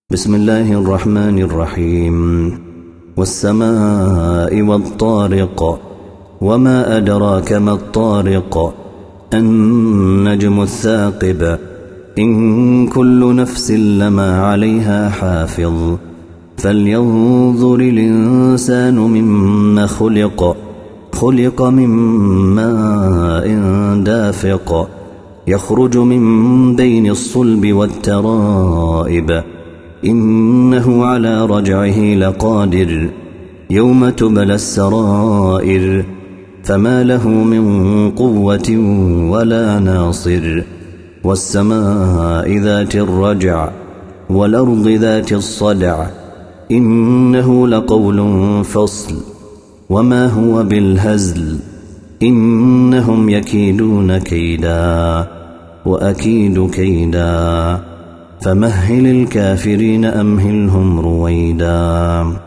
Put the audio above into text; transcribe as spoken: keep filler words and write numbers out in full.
بسم الله الرحمن الرحيم والسماء والطارق وما أدراك ما الطارق النجم الثاقب إن كل نفس لما عليها حافظ فلينظر الإنسان مما خلق خلق من ماء دافق يخرج من بين الصلب والترائب إنه على رجعه لقادر يوم تبلى السرائر فما له من قوة ولا ناصر والسماء ذات الرجع والأرض ذات الصدع إنه لقول فصل وما هو بالهزل إنهم يكيدون كيدا وأكيد كيدا فمهل الكافرين أمهلهم رويدا.